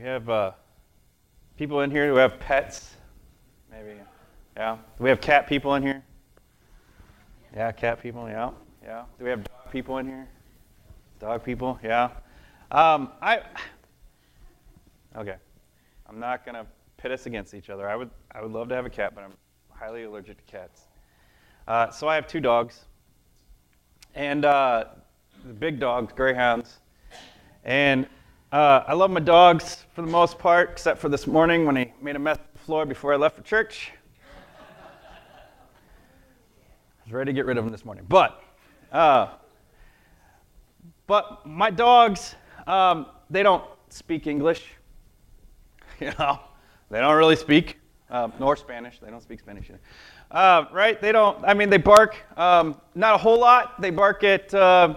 We have people in here who have pets. Maybe, yeah. Do we have cat people in here? Yeah, cat people, yeah. Do we have dog people in here? Dog people, yeah. Okay. I'm not going to pit us against each other. I would love to have a cat, but I'm highly allergic to cats. So I have two dogs. And the big dogs, greyhounds. And I love my dogs for the most part, except for this morning when he made a mess on the floor before I left for church. I was ready to get rid of him this morning. But my dogs, they don't speak English. You know, they don't really speak, nor Spanish. They don't speak Spanish either. Right? They don't, they bark, not a whole lot. They bark at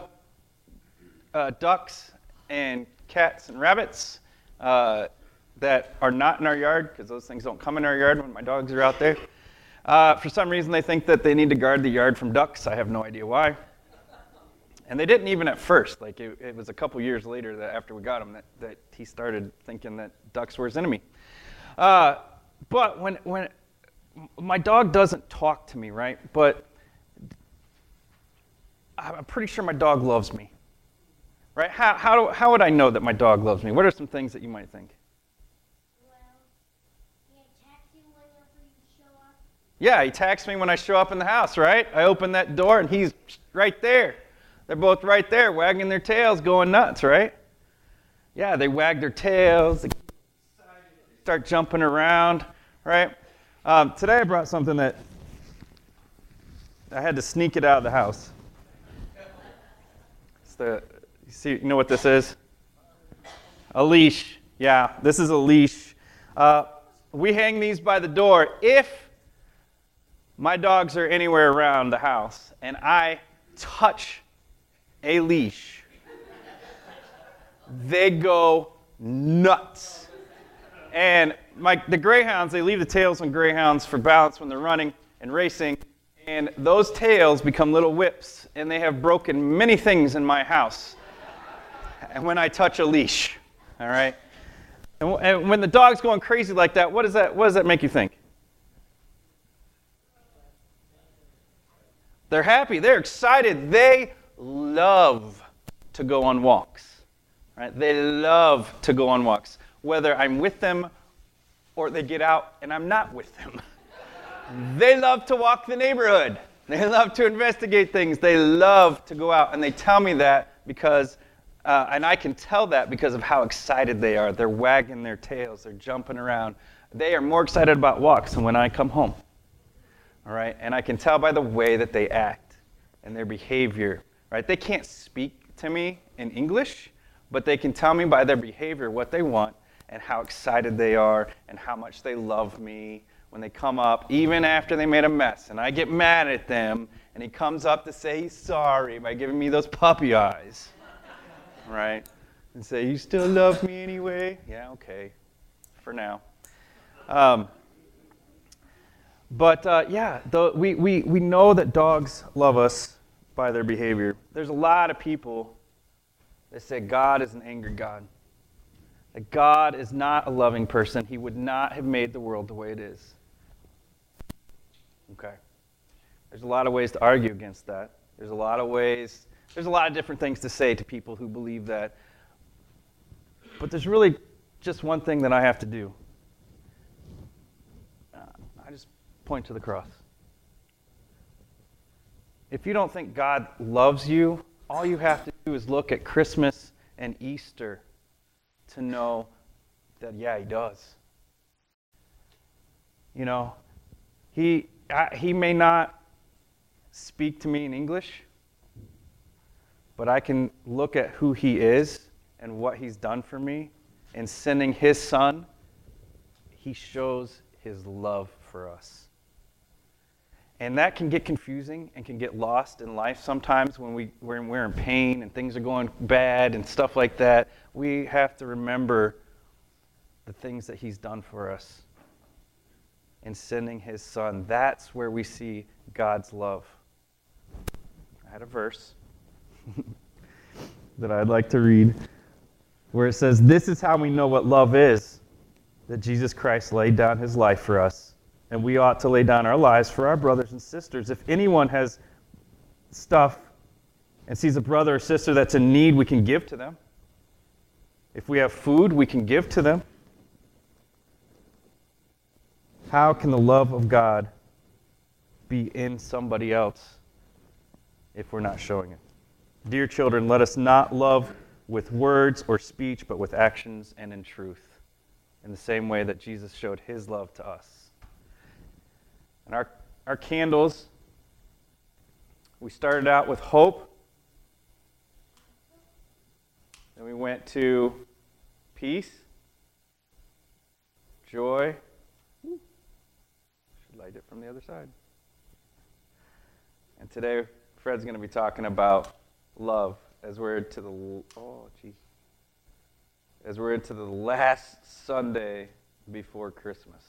ducks and cats and rabbits that are not in our yard, because those things don't come in our yard when my dogs are out there. For some reason, they think that they need to guard the yard from ducks. I have no idea why. And they didn't even at first. Like it was a couple years later that after we got him that he started thinking that ducks were his enemy. But when my dog doesn't talk to me, right? But I'm pretty sure my dog loves me. Right? How would I know that my dog loves me? What are some things that you might think? Well, he attacks you whenever you show up. Yeah, he attacks me when I show up in the house, right? I open that door and he's right there. They're both right there, wagging their tails, going nuts, right? Yeah, they wag their tails, they start jumping around, right? Today I brought something that I had to sneak it out of the house. You know what this is? A leash. Yeah, this is a leash. We hang these by the door. If my dogs are anywhere around the house and I touch a leash, they go nuts. And the greyhounds, they leave the tails on greyhounds for balance when they're running and racing. And those tails become little whips, and they have broken many things in my house. And when I touch a leash, all right? And when the dog's going crazy like that, what does that make you think? They're happy. They're excited. They love to go on walks, right? They love to go on walks, whether I'm with them or they get out and I'm not with them. They love to walk the neighborhood. They love to investigate things. They love to go out, and they tell me that because, and I can tell that because of how excited they are. They're wagging their tails. They're jumping around. They are more excited about walks than when I come home, all right? And I can tell by the way that they act and their behavior, right? They can't speak to me in English, but they can tell me by their behavior what they want and how excited they are and how much they love me when they come up, even after they made a mess. And I get mad at them, and he comes up to say he's sorry by giving me those puppy eyes, right? And say, you still love me anyway? Yeah, okay, for now. We know that dogs love us by their behavior. There's a lot of people that say God is an angry God. That God is not a loving person. He would not have made the world the way it is. Okay. There's a lot of ways to argue against that. There's a lot of different things to say to people who believe that. But there's really just one thing that I have to do. I just point to the cross. If you don't think God loves you, all you have to do is look at Christmas and Easter to know that, yeah, he does. You know, he may not speak to me in English, but I can look at who he is and what he's done for me. And sending his son, he shows his love for us. And that can get confusing and can get lost in life sometimes when we're in pain and things are going bad and stuff like that. We have to remember the things that he's done for us in sending his son. That's where we see God's love. I had a verse that I'd like to read. where it says, this is how we know what love is, that Jesus Christ laid down his life for us. And we ought to lay down our lives for our brothers and sisters. If anyone has stuff and sees a brother or sister that's in need, we can give to them. If we have food, we can give to them. How can the love of God be in somebody else if we're not showing it? Dear children, let us not love with words or speech, but with actions and in truth, in the same way that Jesus showed his love to us. And our candles, we started out with hope. Then we went to peace, joy. Should light it from the other side. And today, Fred's going to be talking about love as we're into the last Sunday before Christmas.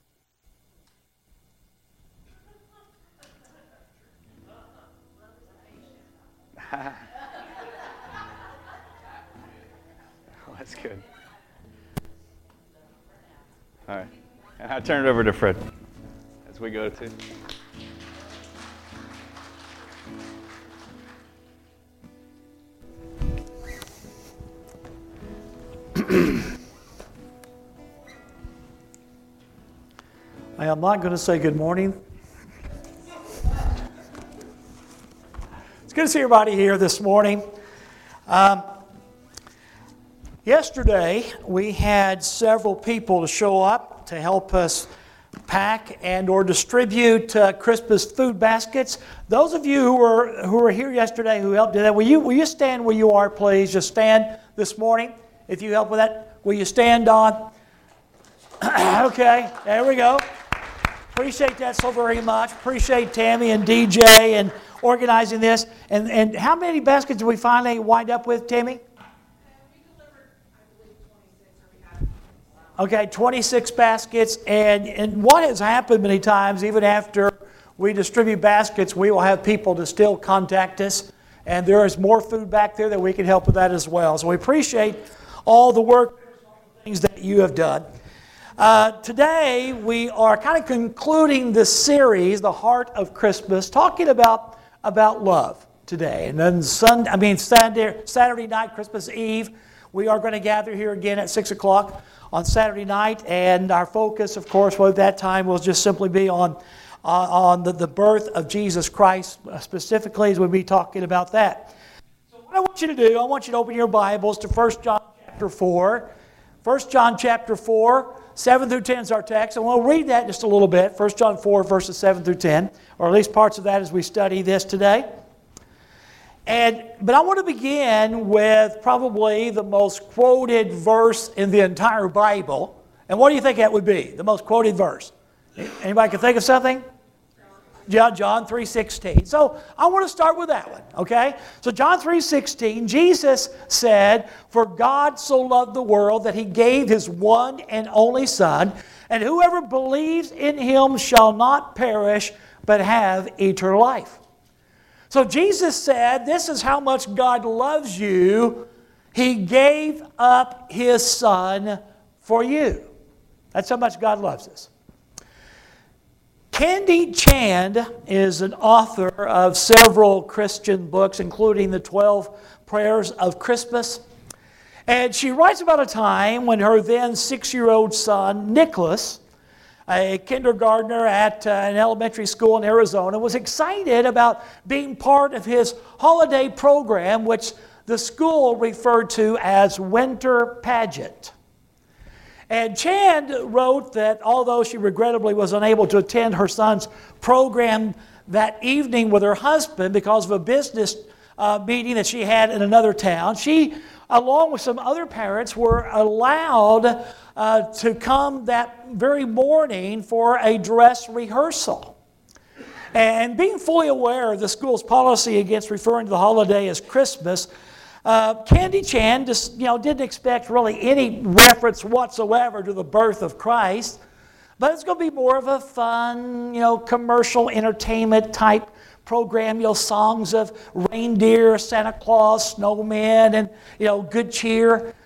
Oh, that's good. All right. And I'll turn it over to Fred as we go to. I'm not going to say good morning. It's good to see everybody here this morning. Yesterday, we had several people to show up to help us pack and or distribute Christmas food baskets. Those of you who were here yesterday who helped do that, will you stand where you are, please? Just stand this morning if you help with that. Will you stand, Don? Okay, there we go. Appreciate that so very much. Appreciate Tammy and DJ and organizing this. And how many baskets did we finally wind up with, Tammy? We delivered, I believe, 26, or we had. Okay, 26 baskets. And what has happened many times, even after we distribute baskets, we will have people to still contact us. And there is more food back there that we can help with that as well. So we appreciate all the work, all the things that you have done. Today, we are kind of concluding this series, The Heart of Christmas, talking about love today. And then Saturday night, Christmas Eve, we are going to gather here again at 6 o'clock on Saturday night. And our focus, of course, at that time will just simply be on the birth of Jesus Christ, specifically, as we'll be talking about that. So what I want you to do, I want you to open your Bibles to 1 John chapter 4. 1 John chapter 4. 7 through 10 is our text, and we'll read that just a little bit. 1 John 4, verses 7 through 10, or at least parts of that as we study this today. But I want to begin with probably the most quoted verse in the entire Bible. And what do you think that would be, the most quoted verse? Anybody can think of something? John 3:16. So I want to start with that one, okay? So John 3:16, Jesus said, "For God so loved the world that He gave His one and only Son, and whoever believes in Him shall not perish, but have eternal life." So Jesus said, this is how much God loves you. He gave up His Son for you. That's how much God loves us. Candy Chand is an author of several Christian books, including the 12 Prayers of Christmas. And she writes about a time when her then 6-year-old son, Nicholas, a kindergartner at an elementary school in Arizona, was excited about being part of his holiday program, which the school referred to as Winter Pageant. And Chand wrote that although she regrettably was unable to attend her son's program that evening with her husband because of a business meeting that she had in another town, she, along with some other parents, were allowed to come that very morning for a dress rehearsal. And being fully aware of the school's policy against referring to the holiday as Christmas, Candy Chand just, didn't expect really any reference whatsoever to the birth of Christ, but it's going to be more of a fun, commercial entertainment type program, songs of reindeer, Santa Claus, snowmen, and, good cheer.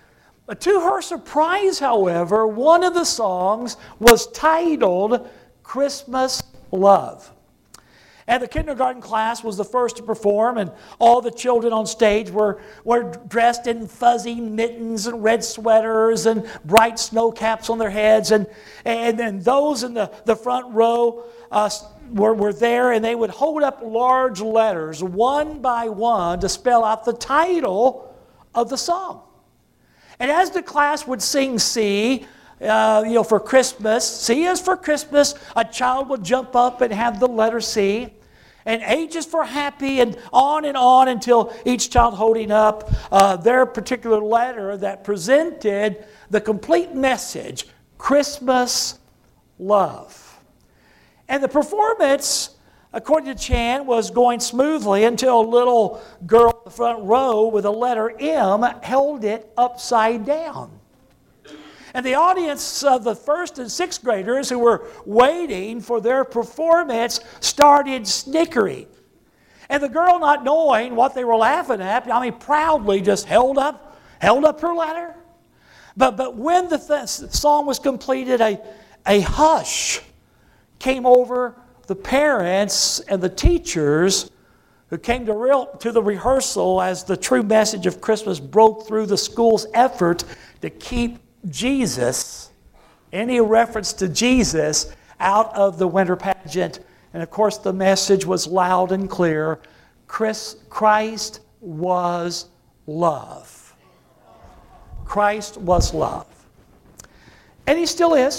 But to her surprise, however, one of the songs was titled Christmas Love. And the kindergarten class was the first to perform, and all the children on stage were dressed in fuzzy mittens and red sweaters and bright snow caps on their heads. And then those in the front row were there, and they would hold up large letters one by one to spell out the title of the song. And as the class would sing C, for Christmas, C is for Christmas, a child would jump up and have the letter C. And H is for happy, and on until each child holding up their particular letter that presented the complete message, Christmas love. And the performance, according to Chan, was going smoothly until a little girl in the front row with a letter M held it upside down. And the audience of the first and sixth graders who were waiting for their performance started snickering. And the girl, not knowing what they were laughing at, proudly just held up her letter. But when the song was completed, a hush came over the parents and the teachers who came to the rehearsal as the true message of Christmas broke through the school's effort to keep Jesus, any reference to Jesus, out of the winter pageant. And of course the message was loud and clear. Christ was love. Christ was love. And He still is.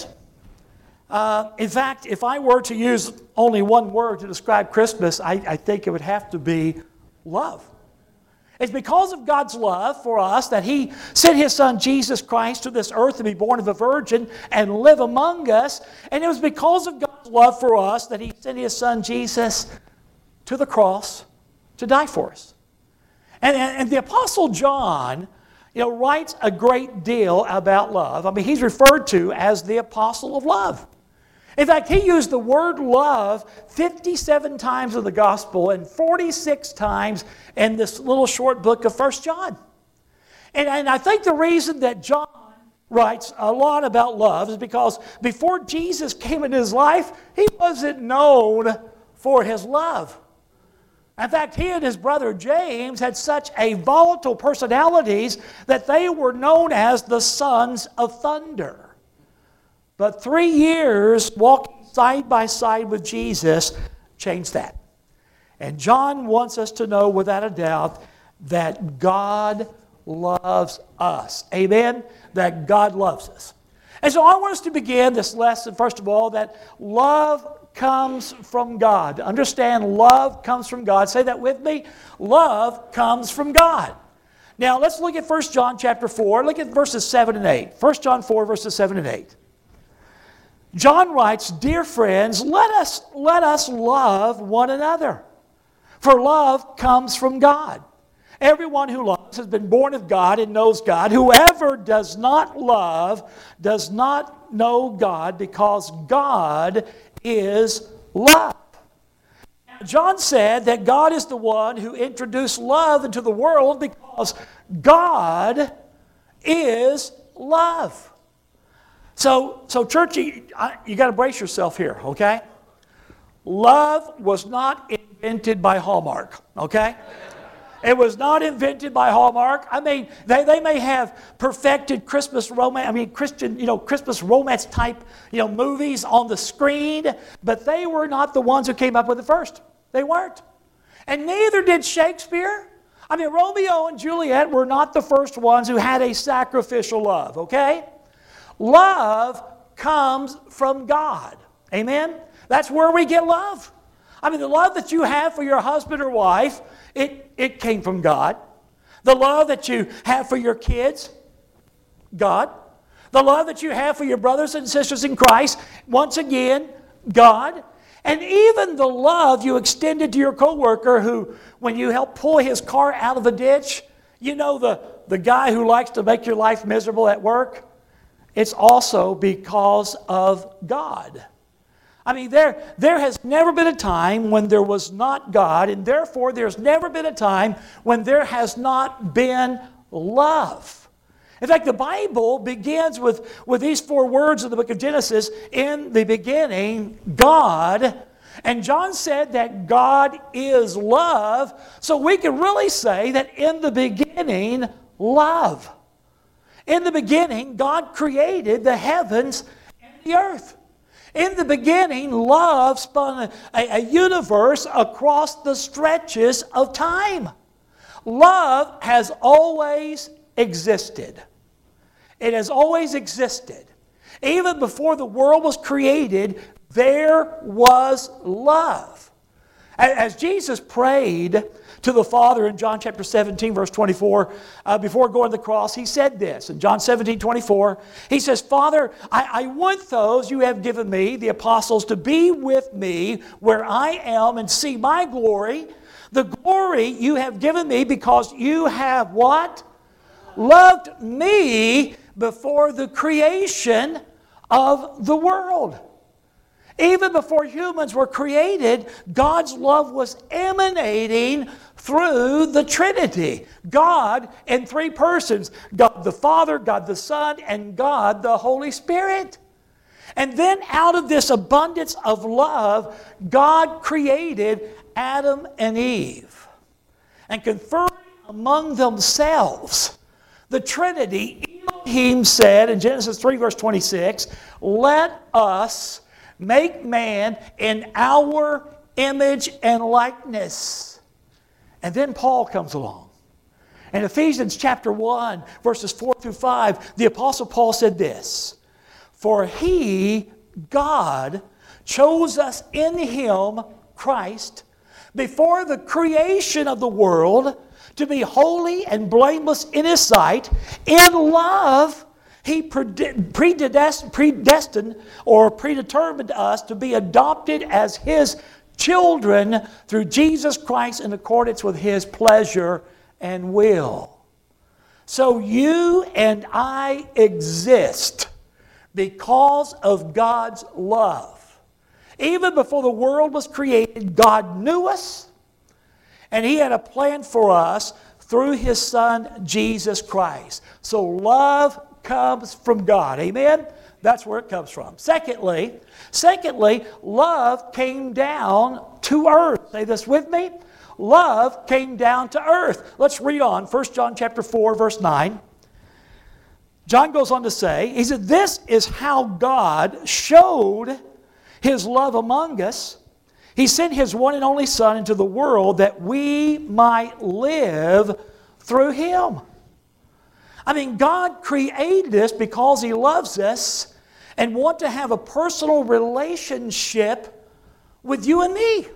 In fact, if I were to use only one word to describe Christmas, I think it would have to be love. It's because of God's love for us that He sent His Son Jesus Christ to this earth to be born of a virgin and live among us. And it was because of God's love for us that He sent His Son Jesus to the cross to die for us. And the Apostle John, writes a great deal about love. He's referred to as the Apostle of Love. In fact, he used the word love 57 times in the Gospel and 46 times in this little short book of 1 John. And I think the reason that John writes a lot about love is because before Jesus came into his life, he wasn't known for his love. In fact, he and his brother James had such a volatile personalities that they were known as the sons of thunder. But 3 years walking side by side with Jesus changed that. And John wants us to know without a doubt that God loves us. Amen? That God loves us. And so I want us to begin this lesson, first of all, that love comes from God. Understand, love comes from God. Say that with me. Love comes from God. Now, let's look at 1 John chapter 4. Look at verses 7 and 8. 1 John 4, verses 7 and 8. John writes, "Dear friends, let us love one another, for love comes from God. Everyone who loves has been born of God and knows God. Whoever does not love does not know God, because God is love." John said that God is the one who introduced love into the world because God is love. So church, you got to brace yourself here, okay? Love was not invented by Hallmark, okay? It was not invented by Hallmark. They may have perfected Christmas romance, Christmas romance type, movies on the screen, but they were not the ones who came up with it first. They weren't. And neither did Shakespeare. Romeo and Juliet were not the first ones who had a sacrificial love, okay? Love comes from God. Amen? That's where we get love. The love that you have for your husband or wife, it came from God. The love that you have for your kids, God. The love that you have for your brothers and sisters in Christ, once again, God. And even the love you extended to your coworker who, when you help pull his car out of a ditch, the guy who likes to make your life miserable at work, it's also because of God. There has never been a time when there was not God, and therefore there's never been a time when there has not been love. In fact, the Bible begins with these 4 words in the book of Genesis, in the beginning, God. And John said that God is love. So we can really say that in the beginning, love. In the beginning, God created the heavens and the earth. In the beginning, love spun a universe across the stretches of time. Love has always existed. It has always existed. Even before the world was created, there was love. As Jesus prayed to the Father in John chapter 17, verse 24, before going to the cross, he said this. In John 17, 24, he says, Father, I want those you have given me, the apostles, to be with me where I am and see my glory, the glory you have given me because you have what? Loved me before the creation of the world. Even before humans were created, God's love was emanating through the Trinity. God in 3 persons. God the Father, God the Son, and God the Holy Spirit. And then out of this abundance of love, God created Adam and Eve. And conferring among themselves, the Trinity, Elohim said in Genesis 3 verse 26, let us make man in our image and likeness. And then Paul comes along. In Ephesians chapter 1, verses 4 through 5, the Apostle Paul said this, for He, God, chose us in Him, Christ, before the creation of the world to be holy and blameless in His sight. In love, He predestined or predetermined us to be adopted as His children through Jesus Christ in accordance with His pleasure and will. So you and I exist because of God's love. Even before the world was created, God knew us, and He had a plan for us through His Son, Jesus Christ. So love comes from God. Amen? That's where it comes from. Secondly, love came down to earth. Say this with me. Love came down to earth. Let's read on. 1 John chapter 4, verse 9. John goes on to say, he said, this is how God showed His love among us. He sent His one and only Son into the world that we might live through Him. I mean, God created us because He loves us and wants to have a personal relationship with you and me.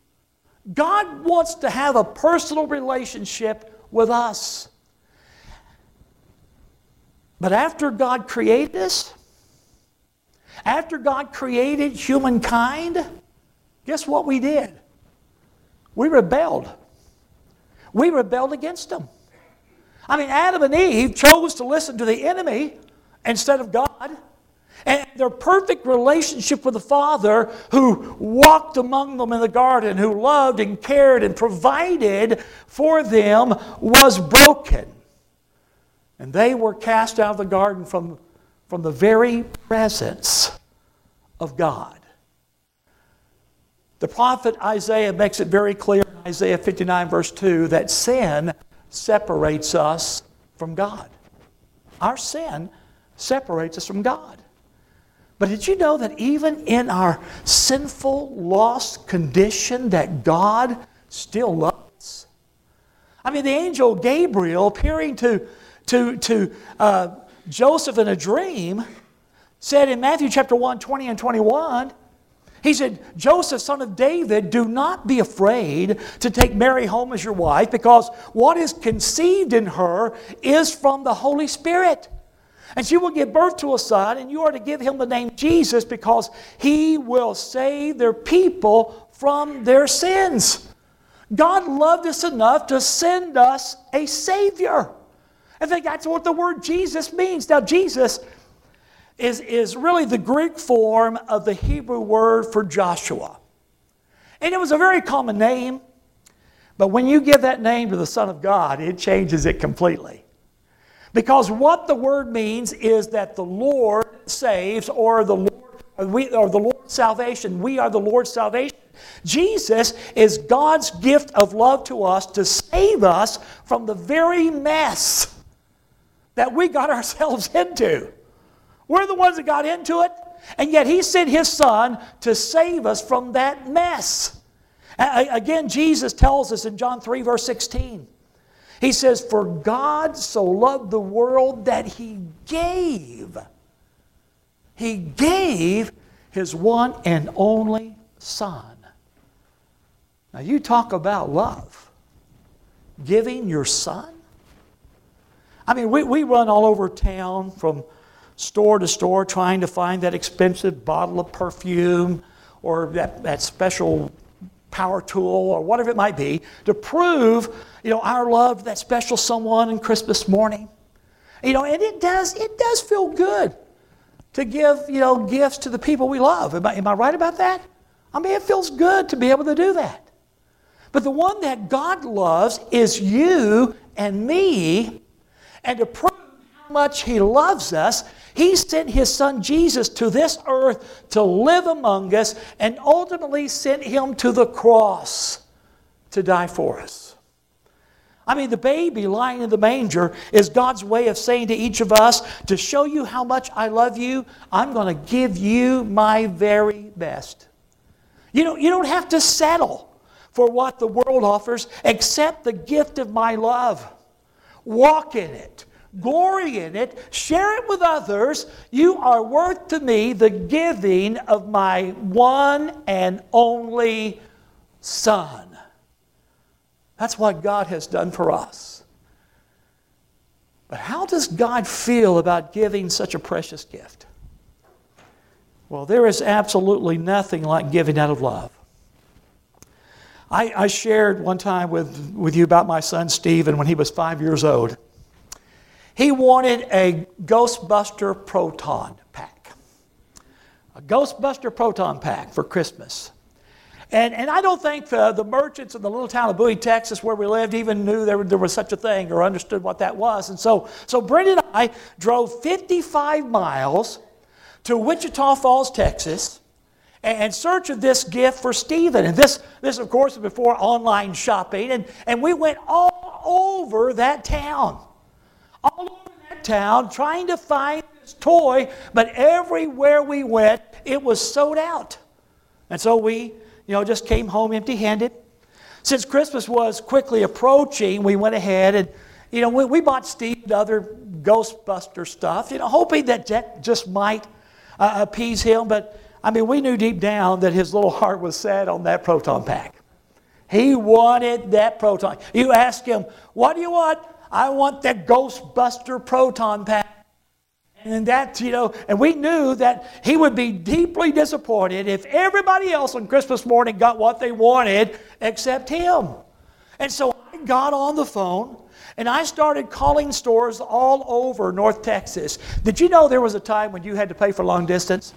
God wants to have a personal relationship with us. But after God created us, after God created humankind, guess what we did? We rebelled. We rebelled against Him. I mean, Adam and Eve chose to listen to the enemy instead of God. And their perfect relationship with the Father, who walked among them in the garden, who loved and cared and provided for them, was broken. And they were cast out of the garden from the very presence of God. The prophet Isaiah makes it very clear in Isaiah 59 verse 2 that sin separates us from God. Our sin separates us from God. But did you know that even in our sinful, lost condition that God still loves us? I mean, the angel Gabriel appearing to Joseph in a dream said in Matthew chapter 1, 20 and 21, he said, Joseph, son of David, do not be afraid to take Mary home as your wife, because what is conceived in her is from the Holy Spirit. And she will give birth to a son, and you are to give him the name Jesus, because he will save their people from their sins. God loved us enough to send us a Savior. I think that's what the word Jesus means. Now, Jesus is really the Greek form of the Hebrew word for Joshua. And it was a very common name, but when you give that name to the Son of God, it changes it completely. Because what the word means is that the Lord saves, or the Lord's salvation. We are the Lord's salvation. Jesus is God's gift of love to us to save us from the very mess that we got ourselves into. We're the ones that got into it, and yet He sent His Son to save us from that mess. Again, Jesus tells us in John 3, verse 16. He says, "For God so loved the world that He gave." He gave His one and only Son. Now you talk about love. Giving your Son? I mean, we run all over town from store to store trying to find that expensive bottle of perfume or that special power tool or whatever it might be to prove, our love to that special someone on Christmas morning. And it does feel good to give, gifts to the people we love. Am I right about that? I mean, it feels good to be able to do that. But the one that God loves is you and me. And to prove how much He loves us, He sent His Son Jesus to this earth to live among us and ultimately sent Him to the cross to die for us. I mean, the baby lying in the manger is God's way of saying to each of us, to show you how much I love you, I'm going to give you my very best. You don't have to settle for what the world offers. Accept the gift of my love. Walk in it. Glory in it. Share it with others. You are worth to me the giving of my one and only Son. That's what God has done for us. But how does God feel about giving such a precious gift? Well, there is absolutely nothing like giving out of love. I shared one time with you about my son Stephen when he was 5 years old. He wanted a Ghostbuster Proton pack. A Ghostbuster Proton pack for Christmas. And I don't think the merchants in the little town of Bowie, Texas, where we lived, even knew there was such a thing or understood what that was. And so Brenda and I drove 55 miles to Wichita Falls, Texas, in search of this gift for Stephen. And this of course, was before online shopping. And we went all over that town. All over that town trying to find this toy. But everywhere we went, it was sold out. And so we, just came home empty-handed. Since Christmas was quickly approaching, we went ahead and, we bought Steve other Ghostbuster stuff, hoping that just might appease him. But we knew deep down that his little heart was set on that proton pack. He wanted that proton. You ask him, what do you want? I want that Ghostbuster proton pack. And that, and we knew that he would be deeply disappointed if everybody else on Christmas morning got what they wanted except him. And so I got on the phone and I started calling stores all over North Texas. Did you know there was a time when you had to pay for long distance?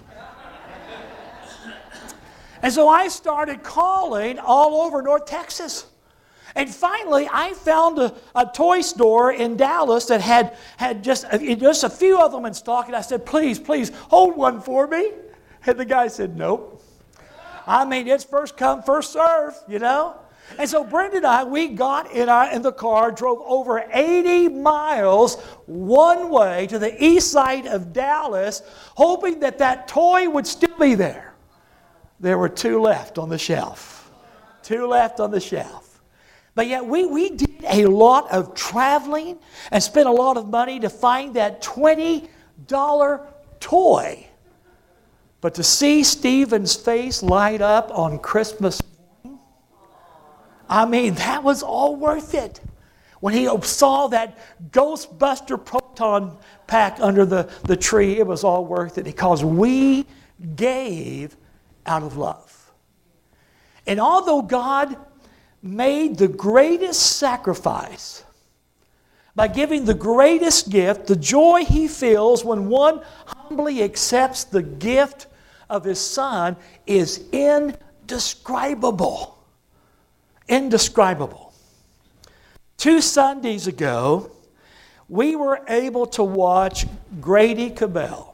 And so I started calling all over North Texas. And finally, I found a toy store in Dallas that had just a few of them in stock. And I said, please, hold one for me. And the guy said, nope. It's first come, first serve, And so Brenda and I, we got in the car, drove over 80 miles one way to the east side of Dallas, hoping that toy would still be there. There were 2 left on the shelf. 2 left on the shelf. But yet we did a lot of traveling and spent a lot of money to find that $20 toy. But to see Stephen's face light up on Christmas morning, that was all worth it. When he saw that Ghostbuster proton pack under the tree, it was all worth it because we gave out of love. And although God made the greatest sacrifice by giving the greatest gift, the joy He feels when one humbly accepts the gift of His Son is indescribable. Indescribable. 2 Sundays ago, we were able to watch Grady Cabell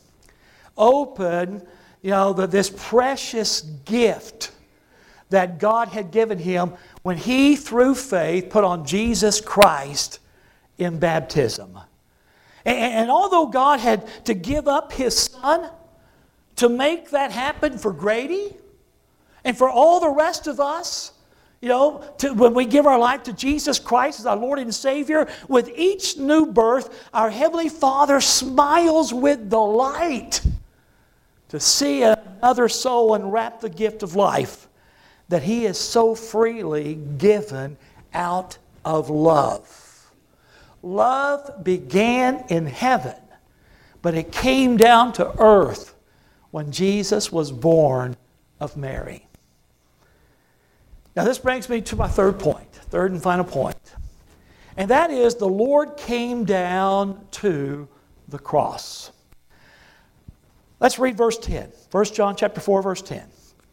open, this precious gift that God had given him when he, through faith, put on Jesus Christ in baptism. And although God had to give up His Son to make that happen for Grady and for all the rest of us, when we give our life to Jesus Christ as our Lord and Savior, with each new birth, our Heavenly Father smiles with delight to see another soul and wrap the gift of life that He has so freely given out of love. Love began in heaven, but it came down to earth when Jesus was born of Mary. Now this brings me to my third and final point. And that is the Lord came down to the cross. Let's read verse 10. 1 John chapter 4, verse 10.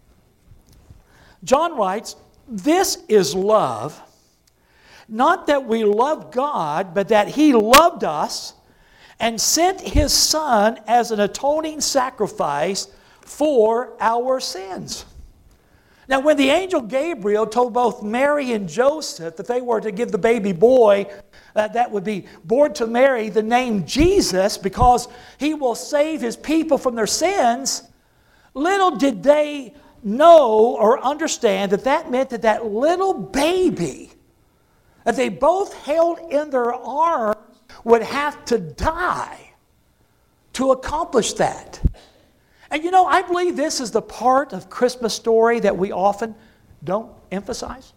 John writes, "This is love, not that we love God, but that He loved us and sent His Son as an atoning sacrifice for our sins." Now, when the angel Gabriel told both Mary and Joseph that they were to give the baby boy that would be born to Mary the name Jesus because He will save His people from their sins, little did they know or understand that meant that little baby that they both held in their arms would have to die to accomplish that. And I believe this is the part of Christmas story that we often don't emphasize.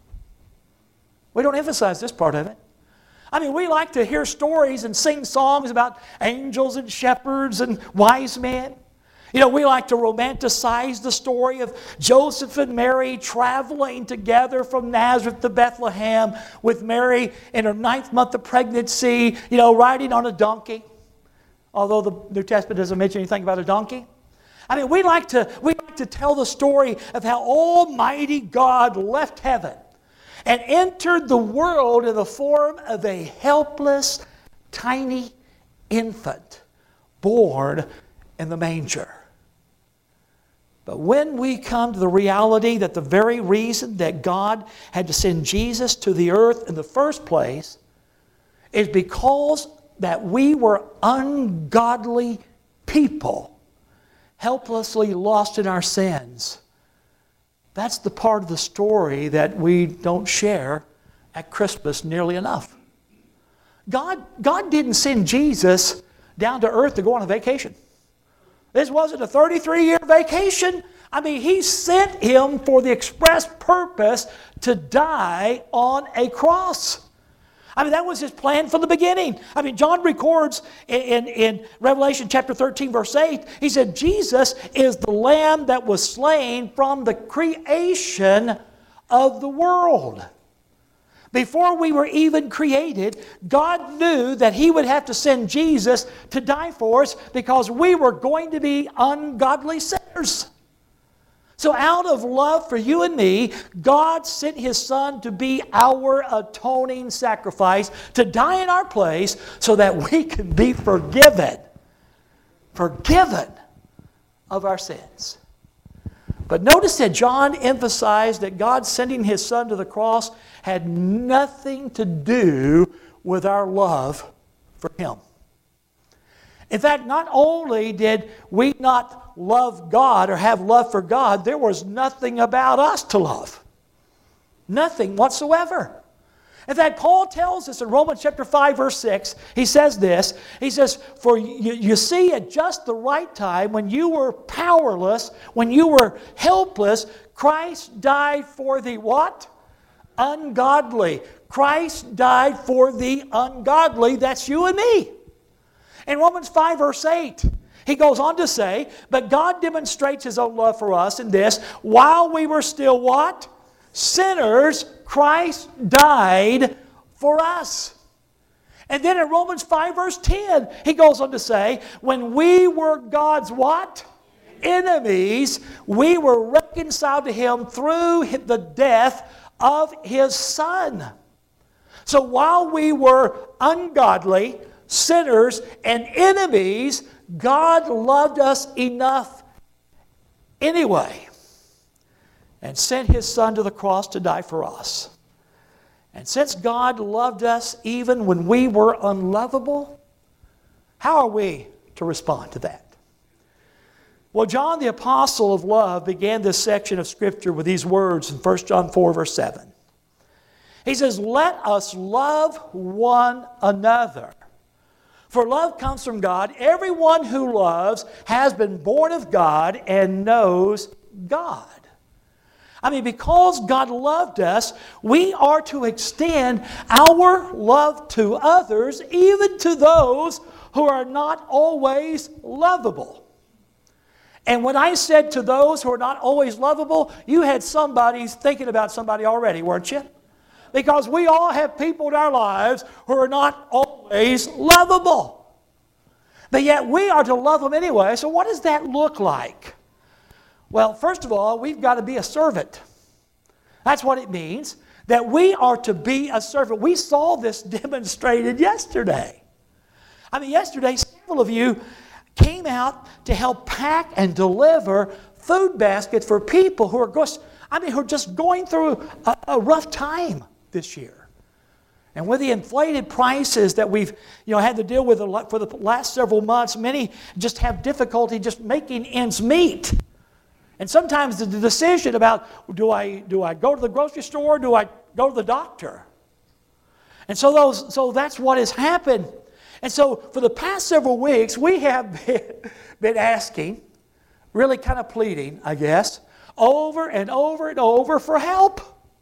We don't emphasize this part of it. I mean, we like to hear stories and sing songs about angels and shepherds and wise men. We like to romanticize the story of Joseph and Mary traveling together from Nazareth to Bethlehem with Mary in her 9th month of pregnancy, riding on a donkey. Although the New Testament doesn't mention anything about a donkey. I mean, we like to tell the story of how Almighty God left heaven and entered the world in the form of a helpless, tiny infant born in the manger. But when we come to the reality that the very reason that God had to send Jesus to the earth in the first place is because that we were ungodly people, helplessly lost in our sins. That's the part of the story that we don't share at Christmas nearly enough. God didn't send Jesus down to earth to go on a vacation. This wasn't a 33-year vacation. I mean, He sent Him for the express purpose to die on a cross. I mean, that was His plan from the beginning. I mean, John records in Revelation chapter 13, verse 8, he said, Jesus is the Lamb that was slain from the creation of the world. Before we were even created, God knew that He would have to send Jesus to die for us because we were going to be ungodly sinners. So out of love for you and me, God sent His Son to be our atoning sacrifice, to die in our place so that we can be forgiven of our sins. But notice that John emphasized that God sending His Son to the cross had nothing to do with our love for Him. In fact, not only did we not love God or have love for God, there was nothing about us to love. Nothing whatsoever. In fact, Paul tells us in Romans chapter 5, verse 6, he says this, he says, "For you see at just the right time, when you were powerless, when you were helpless, Christ died for the" what? Ungodly. Christ died for the ungodly. That's you and me. In Romans 5, verse 8, he goes on to say, "But God demonstrates His own love for us in this, while we were still" what? "Sinners, Christ died for us." And then in Romans 5, verse 10, he goes on to say, "When we were God's" what? "Enemies, we were reconciled to Him through the death of His Son." So while we were ungodly, sinners, and enemies, God loved us enough anyway and sent His Son to the cross to die for us. And since God loved us even when we were unlovable, how are we to respond to that? Well, John the Apostle of Love began this section of Scripture with these words in 1 John 4, verse 7. He says, "Let us love one another. For love comes from God. Everyone who loves has been born of God and knows God." I mean, because God loved us, we are to extend our love to others, even to those who are not always lovable. And when I said to those who are not always lovable, you had somebody thinking about somebody already, weren't you? Because we all have people in our lives who are not always lovable. But yet we are to love them anyway. So what does that look like? Well, first of all, we've got to be a servant. That's what it means, that we are to be a servant. We saw this demonstrated yesterday. I mean, yesterday, several of you came out to help pack and deliver food baskets for people who are just going through a rough time this year. And with the inflated prices that we've had to deal with for the last several months, many just have difficulty just making ends meet. And sometimes the decision about, do I go to the grocery store or do I go to the doctor? And so that's what has happened. And so for the past several weeks, we have been asking, really kind of pleading, I guess, over and over and over for help.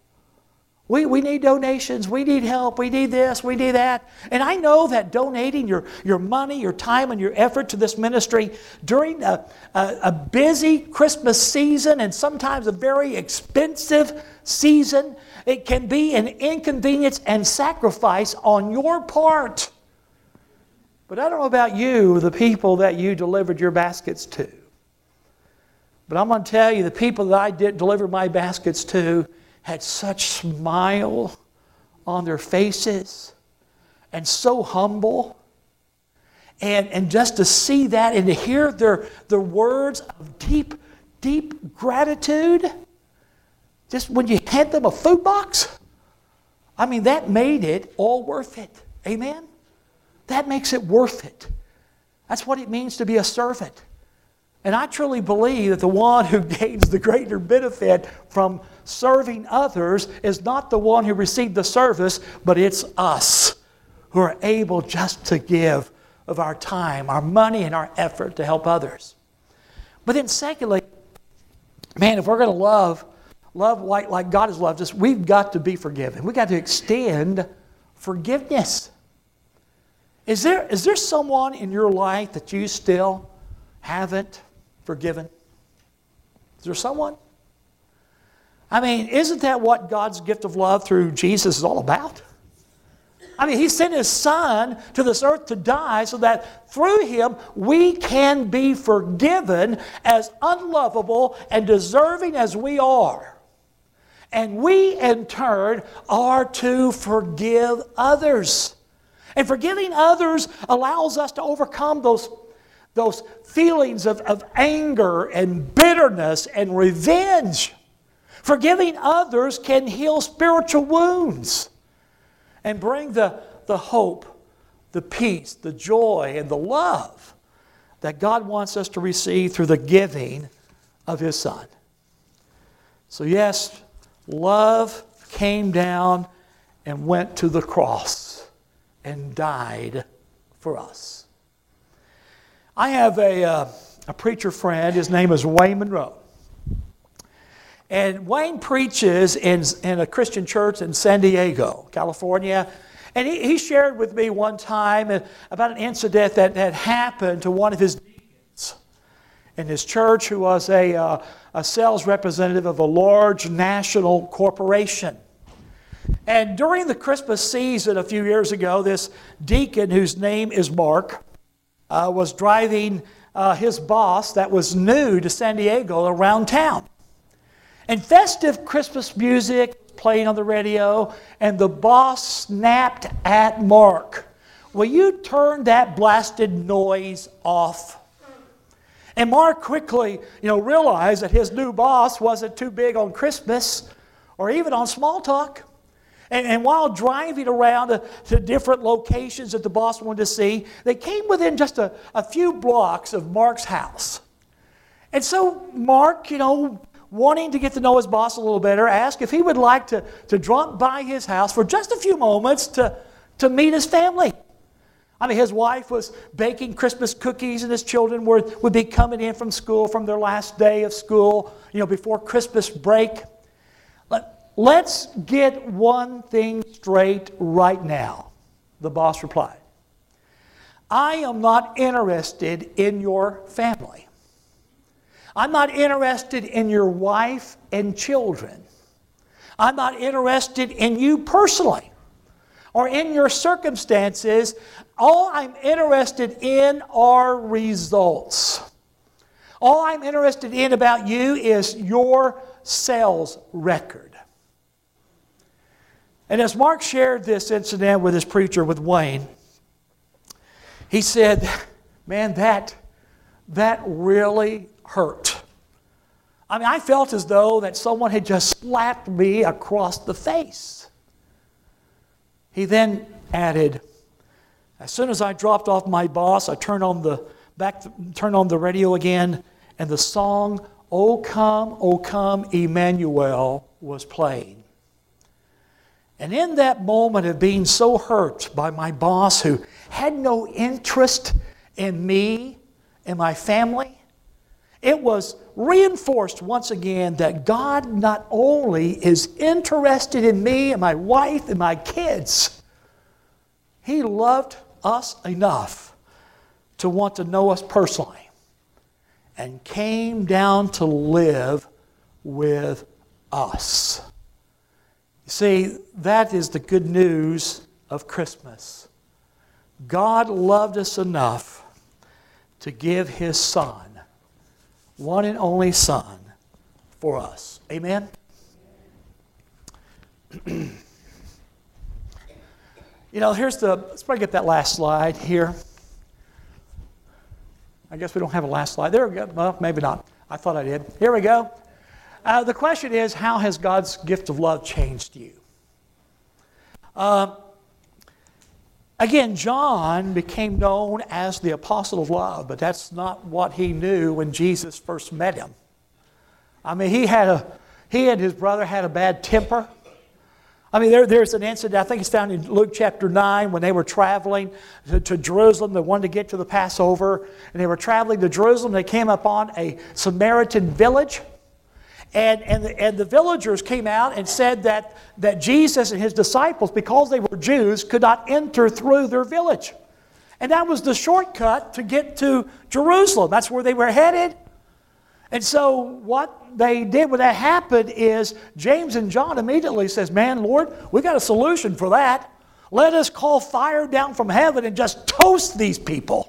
We need donations, we need help, we need this, we need that. And I know that donating your money, your time, and your effort to this ministry during a busy Christmas season and sometimes a very expensive season, it can be an inconvenience and sacrifice on your part. But I don't know about you, the people that you delivered your baskets to. But I'm going to tell you, the people that I did deliver my baskets to had such smile on their faces and so humble. And just to see that and to hear their words of deep, deep gratitude, just when you hand them a food box, I mean, that made it all worth it. Amen? That makes it worth it. That's what it means to be a servant. And I truly believe that the one who gains the greater benefit from serving others is not the one who received the service, but it's us who are able just to give of our time, our money, and our effort to help others. But then secondly, man, if we're going to love like God has loved us, we've got to be forgiven. We've got to extend forgiveness. Is there someone in your life that you still haven't forgiven? Is there someone? I mean, isn't that what God's gift of love through Jesus is all about? I mean, He sent His Son to this earth to die so that through Him we can be forgiven as unlovable and deserving as we are. And we, in turn, are to forgive others. And forgiving others allows us to overcome those feelings of anger and bitterness and revenge. Forgiving others can heal spiritual wounds and bring the hope, the peace, the joy, and the love that God wants us to receive through the giving of His Son. So yes, love came down and went to the cross and died for us. I have a preacher friend. His name is Wayne Monroe. And Wayne preaches in a Christian church in San Diego, California. And he shared with me one time about an incident that had happened to one of his deacons in his church who was a sales representative of a large national corporation. And during the Christmas season a few years ago, this deacon, whose name is Mark, was driving his boss that was new to San Diego around town. And festive Christmas music playing on the radio, and the boss snapped at Mark, "Will you turn that blasted noise off?" And Mark quickly, realized that his new boss wasn't too big on Christmas or even on small talk. And while driving around to different locations that the boss wanted to see, they came within just a few blocks of Mark's house. And so Mark, wanting to get to know his boss a little better, asked if he would like to drop by his house for just a few moments to meet his family. I mean, his wife was baking Christmas cookies, and his children would be coming in from school, from their last day of school, before Christmas break. Let's get one thing straight right now, the boss replied. "I am not interested in your family. I'm not interested in your wife and children. I'm not interested in you personally or in your circumstances. All I'm interested in are results. All I'm interested in about you is your sales record." And as Mark shared this incident with his preacher, with Wayne, he said, "Man, that really hurt. I mean, I felt as though that someone had just slapped me across the face." He then added, "As soon as I dropped off my boss, I turned on the radio again, and the song, 'O Come, Emmanuel,' was playing. And in that moment of being so hurt by my boss, who had no interest in me and my family, it was reinforced once again that God not only is interested in me and my wife and my kids, He loved us enough to want to know us personally and came down to live with us." See, that is the good news of Christmas. God loved us enough to give His Son, one and only Son, for us. Amen? Let's probably get that last slide here. I guess we don't have a last slide. There we go. Well, maybe not. I thought I did. Here we go. The question is, how has God's gift of love changed you? Again, John became known as the apostle of love, but that's not what he knew when Jesus first met him. I mean, he and his brother had a bad temper. I mean, there's an incident, I think it's found in Luke chapter 9, when they were traveling to Jerusalem. They wanted to get to the Passover, and they were traveling to Jerusalem. They came upon a Samaritan village. And the villagers came out and said that Jesus and His disciples, because they were Jews, could not enter through their village. And that was the shortcut to get to Jerusalem. That's where they were headed. And so what they did when that happened is James and John immediately says, "Man, Lord, we got a solution for that. Let us call fire down from heaven and just toast these people."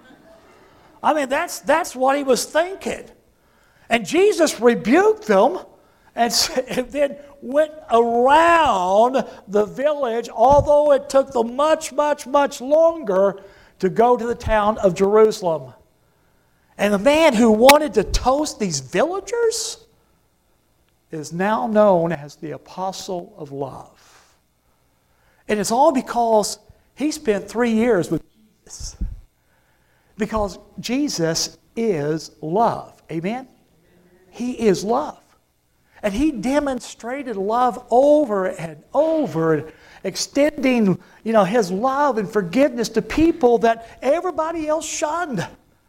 I mean, that's what he was thinking. And Jesus rebuked them and then went around the village, although it took them much, much, much longer to go to the town of Jerusalem. And the man who wanted to toast these villagers is now known as the apostle of love. And it's all because he spent 3 years with Jesus. Because Jesus is love. Amen? He is love. And He demonstrated love over and over, extending, His love and forgiveness to people that everybody else shunned.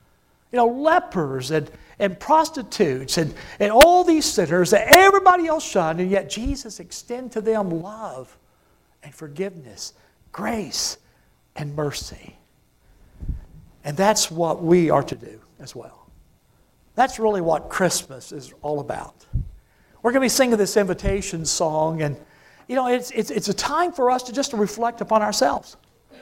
Lepers and prostitutes and all these sinners that everybody else shunned, and yet Jesus extended to them love and forgiveness, grace and mercy. And that's what we are to do as well. That's really what Christmas is all about. We're going to be singing this invitation song, and it's a time for us to just reflect upon ourselves.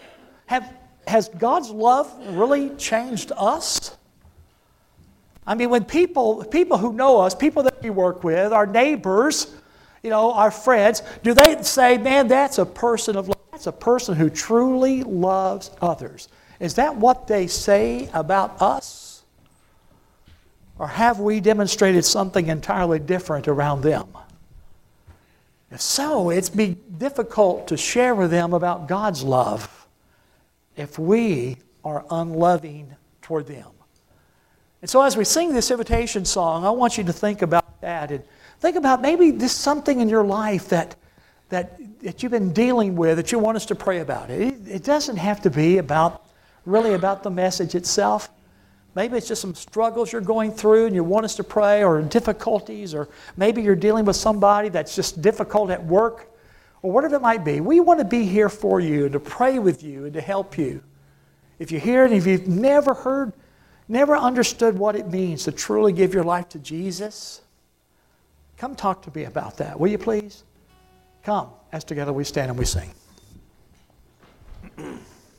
Has God's love really changed us? I mean, when people who know us, people that we work with, our neighbors, our friends, do they say, man, that's a person of love? That's a person who truly loves others. Is that what they say about us? Or have we demonstrated something entirely different around them? If so, it's be difficult to share with them about God's love if we are unloving toward them. And so as we sing this invitation song, I want you to think about that and think about maybe there's something in your life that you've been dealing with that you want us to pray about. It doesn't have to be really about the message itself. Maybe it's just some struggles you're going through and you want us to pray, or difficulties, or maybe you're dealing with somebody that's just difficult at work, or whatever it might be. We want to be here for you and to pray with you and to help you. If you're here and if you've never understood what it means to truly give your life to Jesus, come talk to me about that, will you please? Come, as together we stand and we sing.